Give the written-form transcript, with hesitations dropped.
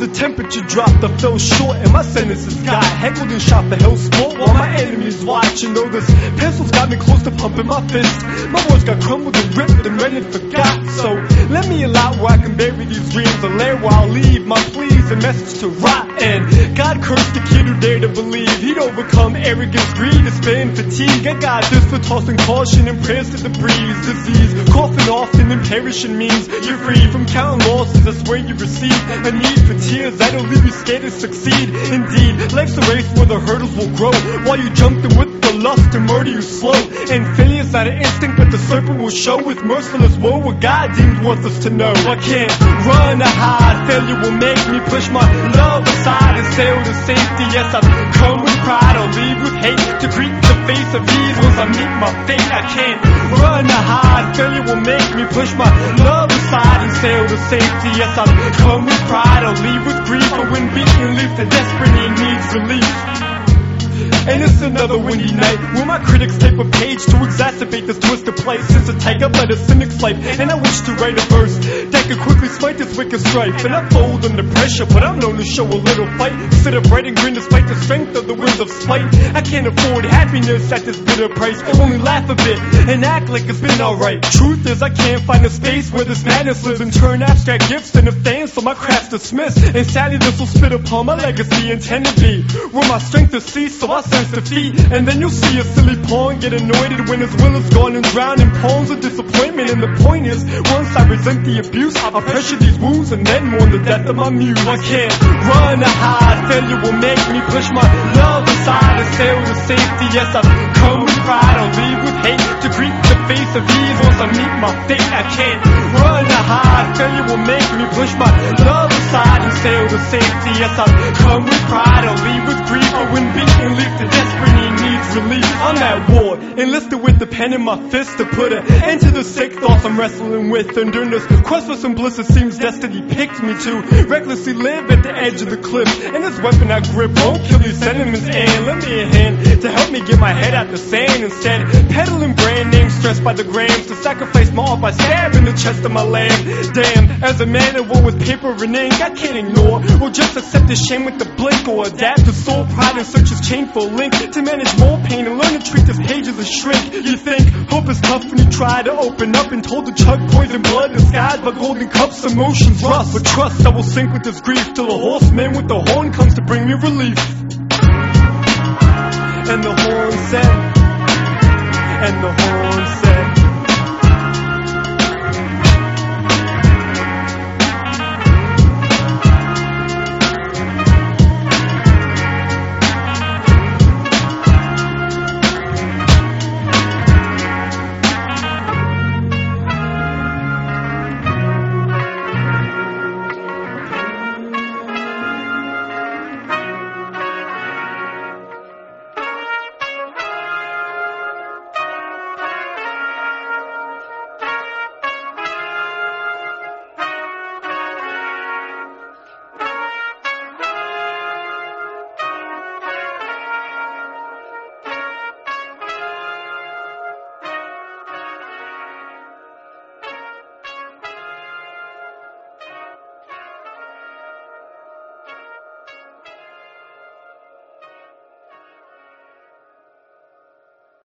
the temperature dropped, I fell short and my sentences got heckled and shot for hell sport while my enemies watching. Though this pencil's got me close to pumping my fist, my words got crumbled and ripped and read and forgot. So let me allow where I can bury these dreams and lay where I'll leave my pleas and message to rot. And God cursed the kid who dared to believe he'd overcome arrogance, greed, despair, and fatigue. I got this for tossing caution and prayers to the breeze. Disease, coughing often and perishing means you're free from counting losses. That's where you receive a need for tears that'll leave you scared to succeed. Indeed, life's a race where the hurdles will grow while you jump them with the lust to murder you slow. And failure's not an instinct, but the serpent will show with merciless woe what God deems worthless to know. I can't run or hide, failure will make me push my love aside and sail to safety. Yes, I've come with pride, I'll leave with hate to greet the face of ease once I meet my fate. I can't run or hide, failure will make me push my love aside and sail to safety. Yes, I've come with pride, I'll leave with grief, but when beaten, leave the desperate needs relief. And it's another windy night where my critics tape a page to exacerbate this twisted place. Since a take up let a cynic's life, and I wish to write a verse that could quickly smite this wicked strife. And I fold under pressure, but I'm known to show a little fight. Sit upright and grin despite the strength of the winds of spite. I can't afford happiness at this bitter price. Only laugh a bit and act like it's been alright. Truth is I can't find a space where this madness lives and turn abstract gifts into fans, so my craft's dismissed. And sadly this will spit upon my legacy intended to be where my strength is ceased, so I sense defeat. And then you'll see a silly pawn get anointed when his will is gone and drown in poems of disappointment. And the point is, once I resent the abuse, I'll pressure these wounds and then mourn the death of my muse. I can't run or hide, failure will make me push my love aside and sail to safety. Yes, I've come with pride, I'll leave with hate to greet the face of ease once I meet my fate. I can't run or hide, failure will make me push my love aside and sail to safety. Yes, I've come with pride, I'll leave with grief, but when beaten, leave the desperate needs relief. I'm at war, enlisted with the pen in my fist to put an end to the sick thoughts I'm wrestling with. And during this quest for some bliss, it seems destiny picked me to recklessly live at the edge of the cliff. And this weapon I grip won't kill these sentiments, and lend me a hand to help me get my head out the sand. Instead, peddling brand names stressed by the grams to sacrifice my all by stabbing the chest of my lamb. Damn, as a man at war with paper and ink, I can't ignore or just accept the shame with the blink, or adapt to soul pride and search its chain for a link to manage more pain and learn to treat this page as a shrink. You think hope is tough when you try to open up and told to chug poison blood disguised by golden cups. Emotions rust, but trust I will sink with this grief till the horseman with the horn comes to bring me relief. And the horn said, and the horn said.